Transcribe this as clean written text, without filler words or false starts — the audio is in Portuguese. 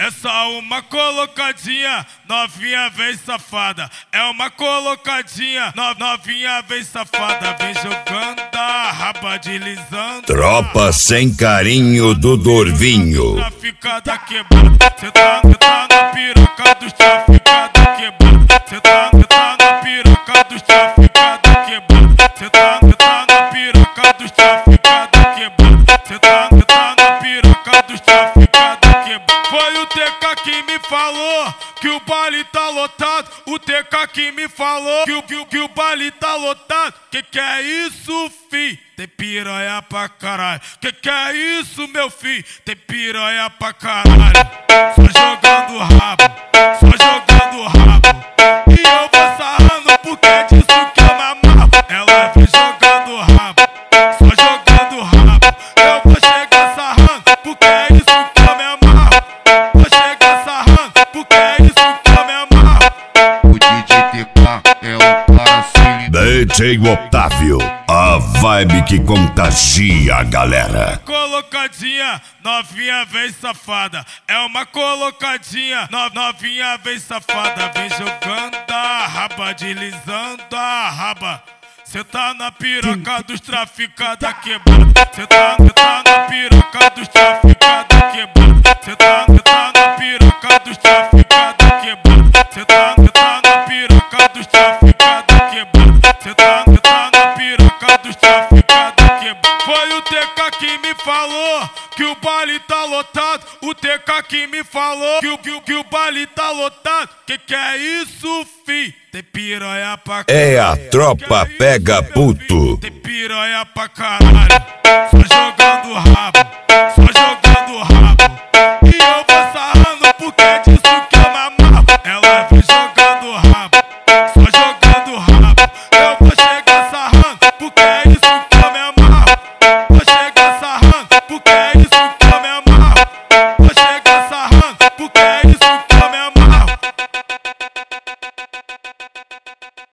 É só uma colocadinha, novinha vem safada. É uma colocadinha, novinha vem safada. Vem jogando a raba, deslizando. Tropa sem carinho do Dorvinho. Traficada quebrada, cê tá na piroca dos traficada quebrada. Cê tá na piroca dos traficada quebrada. Cê tá na piroca dos traficada quebrada. Cê tá na piroca dos traficada quebrada. Foi o TK que me falou que o baile tá lotado. O TK que me falou que o baile tá lotado. Que é isso, fi? Tem piranha pra caralho. Que é isso, meu filho? Tem piranha pra caralho. Só jogando rabo, só jogando rabo. E eu vou sarrando porque é disso que eu me amarro. Ela vem jogando rabo, só jogando rabo. Eu vou chegar sarrando porque é isso que eu me amarro. Vou chegar sarrando porque é isso que eu me amarro. O DJ TK é o cara sem DJ Otávio, a vibe que contagia a galera. Colocadinha, novinha vem safada. É uma colocadinha, novinha vem safada. Vem jogando a raba, deslizando a raba. Cê tá na piroca dos traficada quebrada. Cê tá na piroca dos traficada quebrada. Cê tá na piroca dos traficada quebrada. Cê tá na piroca dos traficada quebrada. Cê tá na piroca dos traficada quebrada. Foi o TK que me falou que o baile tá lotado. O TK que me falou que o baile tá lotado. Que é isso, fi? Tem piranha pra caralho. É a tropa pega puto. Tem piranha pra caralho. Só jogando rabo, só jogando rabo. E eu